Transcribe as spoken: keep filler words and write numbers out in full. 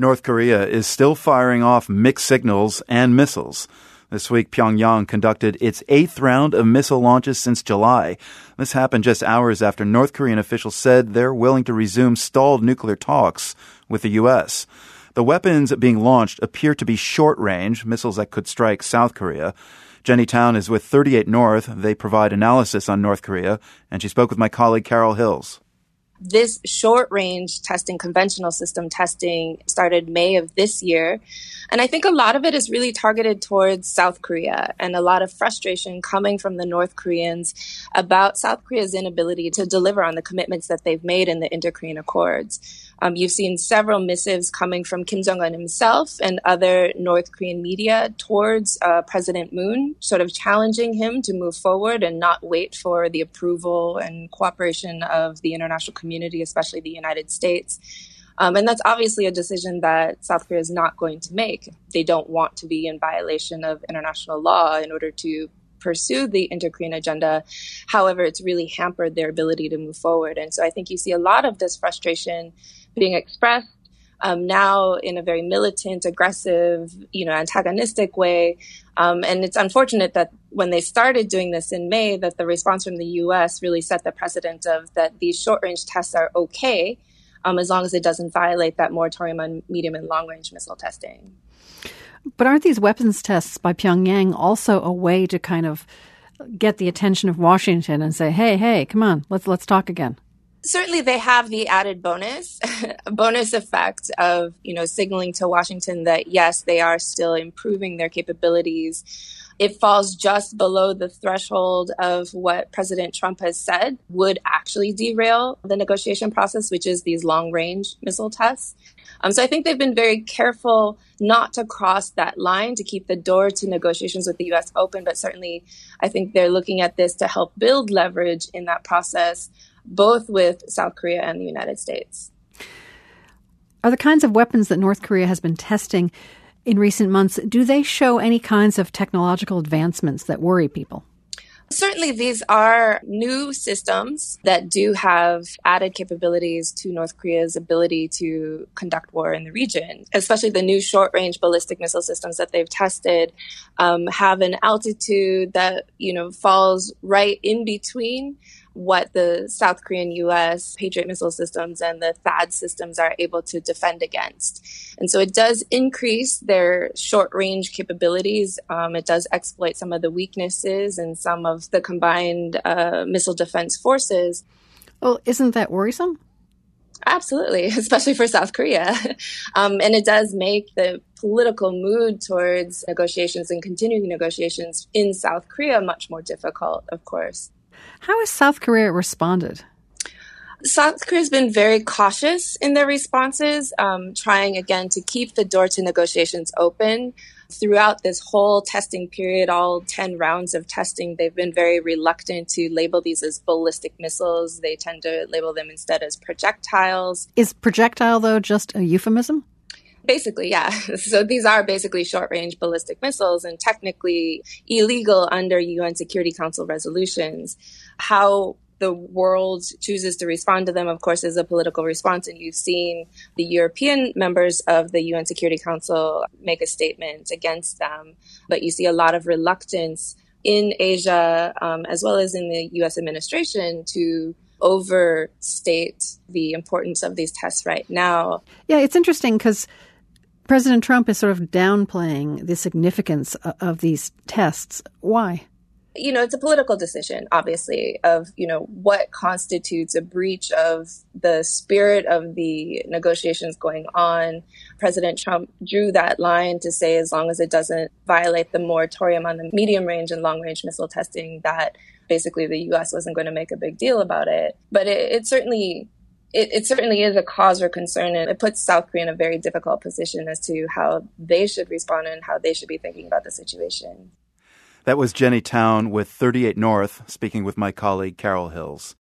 North Korea is still firing off mixed signals and missiles. This week, Pyongyang conducted its eighth round of missile launches since July. This happened just hours after North Korean officials said they're willing to resume stalled nuclear talks with the U S. The weapons being launched appear to be short-range, missiles that could strike South Korea. Jenny Town is with thirty-eight North. They provide analysis on North Korea, and she spoke with my colleague Carol Hills. This short-range testing, conventional system testing, started May of this year. And I think a lot of it is really targeted towards South Korea and a lot of frustration coming from the North Koreans about South Korea's inability to deliver on the commitments that they've made in the Inter-Korean Accords. Um, you've seen several missives coming from Kim Jong-un himself and other North Korean media towards uh, President Moon, sort of challenging him to move forward and not wait for the approval and cooperation of the international community, especially the United States. Um, and that's obviously a decision that South Korea is not going to make. They don't want to be in violation of international law in order to pursue the Inter-Korean agenda. However, it's really hampered their ability to move forward. And so I think you see a lot of this frustration being expressed um, now in a very militant, aggressive, you know, antagonistic way. Um, and it's unfortunate that when they started doing this in May, that the response from the U S really set the precedent of that these short-range tests are okay, um, as long as it doesn't violate that moratorium on medium and long-range missile testing. But aren't these weapons tests by Pyongyang also a way to kind of get the attention of Washington and say, hey, hey, come on, let's let's talk again? Certainly they have the added bonus, bonus effect of, you know, signaling to Washington that, yes, they are still improving their capabilities. It falls just below the threshold of what President Trump has said would actually derail the negotiation process, which is these long-range missile tests. Um, so I think they've been very careful not to cross that line, to keep the door to negotiations with the U S open. But certainly I think they're looking at this to help build leverage in that process, both with South Korea and the United States. Are the kinds of weapons that North Korea has been testing in recent months, do they show any kinds of technological advancements that worry people? Certainly, these are new systems that do have added capabilities to North Korea's ability to conduct war in the region, especially the new short-range ballistic missile systems that they've tested um, have an altitude that, you know, falls right in between what the South Korean U S Patriot missile systems and the THAAD systems are able to defend against. And so it does increase their short-range capabilities. Um, it does exploit some of the weaknesses in some of the combined uh, missile defense forces. Well, isn't that worrisome? Absolutely, especially for South Korea. Um, and it does make the political mood towards negotiations and continuing negotiations in South Korea much more difficult, of course. How has South Korea responded? South Korea has been very cautious in their responses, um, trying again to keep the door to negotiations open. Throughout this whole testing period, all ten rounds of testing, they've been very reluctant to label these as ballistic missiles. They tend to label them instead as projectiles. Is projectile, though, just a euphemism? Basically, yeah. So these are basically short-range ballistic missiles and technically illegal under U N Security Council resolutions. How the world chooses to respond to them, of course, is a political response. And you've seen the European members of the U N Security Council make a statement against them. But you see a lot of reluctance in Asia, um, as well as in the U S administration, to overstate the importance of these tests right now. Yeah, it's interesting because President Trump is sort of downplaying the significance of these tests. Why? You know, it's a political decision, obviously, of, you know, what constitutes a breach of the spirit of the negotiations going on. President Trump drew that line to say as long as it doesn't violate the moratorium on the medium-range and long-range missile testing, that basically the U S wasn't going to make a big deal about it. But it, it certainly it, it certainly is a cause for concern, and it puts South Korea in a very difficult position as to how they should respond and how they should be thinking about the situation. That was Jenny Town with thirty-eight North, speaking with my colleague Carol Hills.